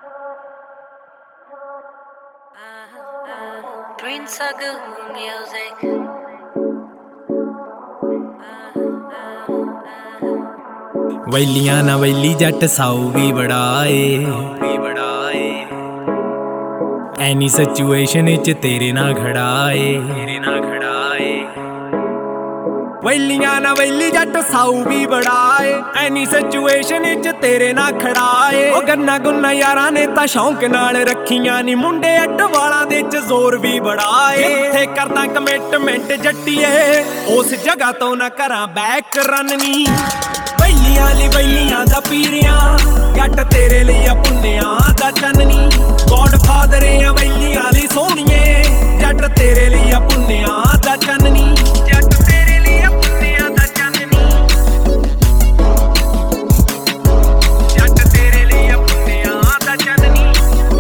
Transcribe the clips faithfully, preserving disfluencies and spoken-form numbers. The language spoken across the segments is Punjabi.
Prince Agu music. ਵੈਲੀਆਂ ਨਾ ਵੈਲੀ ਜੱਟ ਸਾਊ ਵੀ ਬੜਾ ਏ ਐਨੀ ਸਿਚੁਏਸ਼ਨ ਚ ਤੇਰੇ ਨਾਲ ਖੜਾ ਏ ਵੈਲੀਆਂ ਨਾ ਵੈਲੀ ਜੱਟ ਸਾਊ ਵੀ ਬੜਾ ਏ ਐਨੀ ਸਿਚੁਏਸ਼ਨ ਚ ਤੇਰੇ ਨਾਲ ਖੜਾ ਏ ਉਹ ਗੰਨਾ ਗੁੰਨਾ ਯਾਰਾਂ ਨੇ ਤਾਂ ਸ਼ੌਂਕ ਨਾਲ ਰੱਖੀਆਂ ਨੀ ਮੁੰਡੇ ਅੱਡ ਵਾਲਾਂ ਦੇ ਚ ਜ਼ੋਰ ਵੀ ਬੜਾ ਏ ਜਿੱਥੇ ਕਰਦਾ ਕਮਿਟਮੈਂਟ ਜੱਟੀਏ ਉਸ ਜਗ੍ਹਾ ਤੋਂ ਨਾ ਕਰਾਂ ਬੈਕ ਰਨ ਨੀ ਵੈਲੀਆਂ ਲਈ ਵੈਲੀਆਂ ਦਾ ਪੀਰਿਆਂ ਜੱਟ ਤੇਰੇ ਲਈ ਆ ਪੁੰਨਿਆਂ ਦਾ ਚੰਨਨੀ ਗੋਡ ਫਾਦਰ ਆ ਵੈਲੀਆਂ ਲਈ ਸੋਹਣੀਏ ਜੱਟ ਤੇਰੇ ਲਈ ਆ ਪੁੰਨਿਆਂ ਦਾ ਚੰਨਨੀ ਜੱਟ ਤੇਰੇ ਲਈ ਆ ਪੁੰਨਿਆਂ ਦਾ ਚੰਨਨੀ ਜੱਟ ਤੇਰੇ ਲਈ ਆ ਪੁੰਨਿਆਂ ਦਾ ਚੰਨਨੀ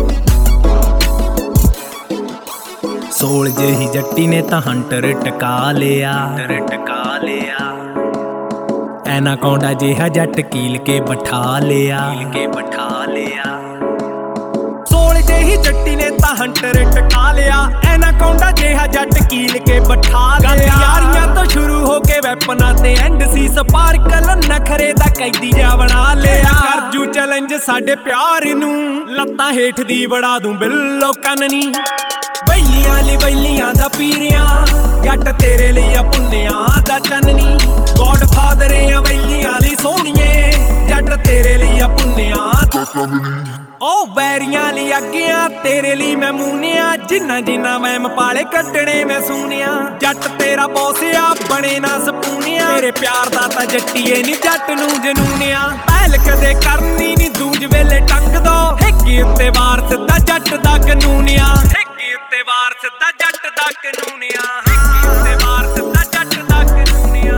ਸੋਲ ਜਿਹੀ ਜੱਟੀ ਨੇ ਤਾਂ ਹੰਟਰ ਟਕਾ ਲਿਆ ਟਕਾ ਲਿਆ ਐਨਾਕੋਂਡਾ ਜਿਹਾ ਜੱਟ ਕੀਲ ਕੇ ਬਿਠਾ ਲਿਆ ਕੇ ਬਿਠਾ ਲਿਆ ਸੋਲ ਜਿਹੀ ਜੱਟੀ ਨੇ ਤਾਂ ਹੰਟਰ ਟਕਾ ਲਿਆ ਐਨਾਕੋਂਡਾ ਜਿਹਾ ਜੱਟ ਕੀਲ ਕੇ ਬਿਠਾ ਲਿਆ ਯਾਰੀਆਂ ਤੋਂ ਸ਼ੁਰੂ ਹੋ ਕੇ ਵੈਪਨਾਂ ਤੇ ਐਂਡ ਸੀ ਸਪਾਰਕਲ ਨਖਰੇ ਦਾ ਕੈਦੀ ਜਾ ਬਣਾ ਲਿਆ ਕਰਜੂ ਚੈਲੰਜ ਸਾਡੇ ਪਿਆਰ ਨੂੰ ਲੱਤਾਂ ਹੇਠ ਦੀ ਬੜਾ ਦੂੰ ਬਿੱਲੋ ਕੰਨਨੀ ਵੈਲੀਆਂ ਲਈ ਵੈਲੀਆਂ ਦਾ ਪੀਰਿਆਂ ਜੱਟ ਤੇਰੇ ਲਈ ਆ ਪੁੰਨਿਆਂ ਦਾ ਚੰਨਨੀ ਗੋਡ ਫਾਦਰ ਆ ਵੈਲੀਆਂ ਲਈ ਸੋਹਣੀਏ ਜੱਟ ਤੇਰੇ ਲਈ ਆ ਪੁੰਨਿਆਂ ਦਾ ਚੰਨਨੀ ਉਹ ਬੈਰੀਆਂ ਲਈ ਅੱਗਿਆਂ ਤੇਰੇ ਲਈ ਮੈਂ ਮੂਨਿਆ ਜਿੰਨਾ ਜਿੰਨਾ ਮੈਂ ਪਾਲੇ ਕੱਟਣੇ ਮੈਂ ਸੂਨਿਆ ਜੱਟ ਤੇਰਾ ਬੌਸ ਆ ਬਣੇ ਨਾ ਸਪੂਨਿਆ ਤੇਰੇ ਪਿਆਰ ਦਾ ਤਾਂ ਜੱਟੀਏ ਨੀ ਜੱਟ ਨੂੰ ਜਨੂਨਿਆ ਪਹਿਲ ਕਦੇ ਕਰਨੀ ਨੀ ਦੂਜ ਵੇਲੇ ਟੰਗ ਦੋ ਹਿੱਕੀ ਉੱਤੇ ਵਾਰ ਸਿੱਧਾ ਜੱਟ ਦਾ ਕਾਨੂੰਨਿਆ ਹਿੱਕੀ ਉੱਤੇ ਵਾਰ ਸਿੱਧਾ ਜੱਟ ਦਾ ਕਾਨੂੰਨਿਆ ਹਿੱਕੀ ਉੱਤੇ ਵਾਰ ਸਿੱਧਾ ਜੱਟ ਦਾ ਕਾਨੂੰਨਿਆ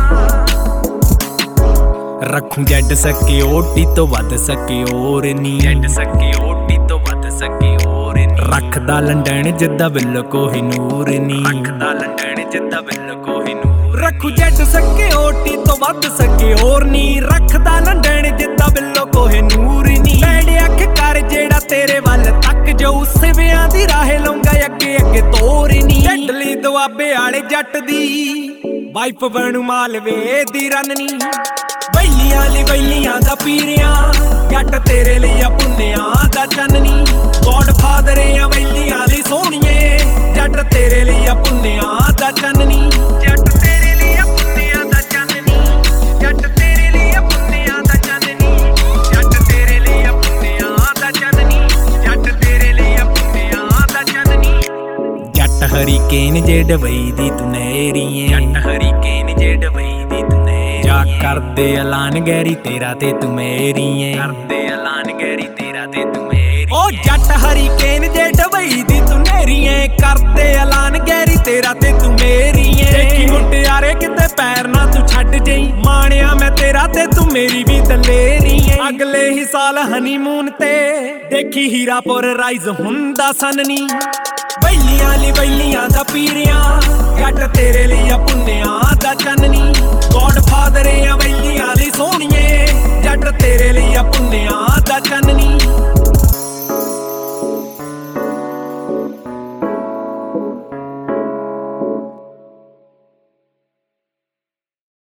ਰੱਖੂ ਜੱਟ ਸਕੇ ਓਟੀ ਤੋਂ ਵੱਧ ਸਕੇ ਹੋਰ ਨੀ ਜੱਟ ਸਕੇ ਓਟੀ ਤੋਂ ਵੱਧ ਸਕੇ ਹੋਰ ਨੀ ਰੱਖਦਾ ਲੰਡਨ ਜਿੱਦਾਂ ਬਿੱਲ ਕੋਈ ਨੂਰ ਨੀ ਰੱਖਦਾ ਲੰਡਨ ਜਿੱਦਾਂ ਬਿੱਲ ਕੋਈ ਨੂਰ ਰੱਖੂ ਜੱਟ ਸਕੇ ਓਟੀ ਤੋਂ ਵੱਧ ਸਕੇ ਹੋਰ ਨੀ ਰੱਖਦਾ ਲੰਡਨ ਜਿੱਦਾਂ ਬਿੱਲ ਕੋਈ ਨੂਰ ਨੀ ਬੈੜ ਅੱਖ ਕਰ ਜਿਹੜਾ ਤੇਰੇ ਵੱਲ ਤੱਕ ਜਾਊ ਸਿਵਿਆਂ ਦੀ ਰਾਹੇ ਲਾਉਂਗਾ ਅੱਗੇ ਅੱਗੇ ਤੋਰ ਨੀ ਢੱਡਲੀ ਦੁਆਬੇ ਵਾਲੇ ਜੱਟ ਦੀ ਵਾਈਫ ਬਣੂ ਮਾਲਵੇ ਦੀ ਰੰਨਨੀ ਵੈਲੀਆਂ ਲਈ ਵੈਲੀਆਂ ਦਾ ਪੀਰਿਆਂ ਜੱਟ ਤੇਰੇ ਲਈ ਆ ਪੁੰਨਿਆਂ ਦਾ ਚੰਨਨੀ ਗੋਡ ਫਾਦਰ ਆ ਵੈਲੀਆਂ ਲਈ ਸੋਹਣੀਏ ਜੱਟ ਤੇਰੇ ਲਈ ਆ ਪੁੰਨਿਆਂ ਦਾ ਚੰਨਨੀ ਜੱਟ ਤੇਰੇ ਲਈ ਆ ਪੁੰਨਿਆਂ ਦਾ ਚੰਨਨੀ ਜੱਟ ਤੇਰੇ ਲਈ ਆ ਪੁੰਨਿਆਂ ਦਾ ਚੰਨਨੀ ਜੱਟ ਤੇਰੇ ਲਈ ਆ ਪੁੰਨਿਆਂ ਦਾ ਚੰਨਨੀ ਜੱਟ ਤੇਰੇ ਲਈ ਆ ਪੁੰਨਿਆਂ ਦਾ ਚੰਨਨੀ ਜੱਟ ਹਰੀਕੇਨ ਜੇ ਡਬਈ ਦੀ ਤੂੰ ਨਹਿਰੀਏ ਜੱਟ ਹਰੀਕੇਨ ਜੇ ਡਬਈ ਦੀ ਤੂੰ ਜਾ ਕਰਦੇ ਐਲਾਨ ਗੈਰੀ ਤੇਰਾ ਤੇ ਤੂੰ ਮੇਰੀ ਏ ਕਰਦੇ ਐਲਾਨ ਗੈਰੀ ਤੇਰਾ ਤੇ ਤੂੰ ਮੇਰੀ ਓ ਜੱਟ ਹਰੀਕੇਨ ਜੇ ਡਬਈ ਦੀ ਤੂੰ ਨਹਿਰੀ ਏ ਕਰਦੇ ਐਲਾਨ ਗੈਰੀ ਤੇਰਾ ਤੇ ਤੂੰ ਮੇਰੀ ਏ ਦੇਖੀ ਮੁੰਡਿਆਰੇ ਕਿਤੇ ਪੈਰ ਨਾ ਤੂੰ ਛੱਡ ਜਈ ਮਾਣਿਆ ਮੈਂ ਤੇਰਾ ਤੇ ਤੂੰ ਮੇਰੀ ਵੀ ਦਲੇਰੀ ਏ ਅਗਲੇ ਹੀ ਸਾਲ ਹਨੀਮੂਨ ਤੇ ਦੇਖੀ ਹੀਰਾਪੁਰ ਰਾਈਜ਼ ਹੁੰਦਾ ਸਨਨੀ ਵੈਲੀਆਂ ਲਈ ਵੈਲੀਆਂ ਦਾ ਪੀਰਿਆਂ ਜੱਟ ਤੇਰੇ ਲਈ ਆ ਪੁੰਨਿਆਂ ਦਾ ਚੰਨਨੀ ਗੋਡ ਫਾਦਰ ਆ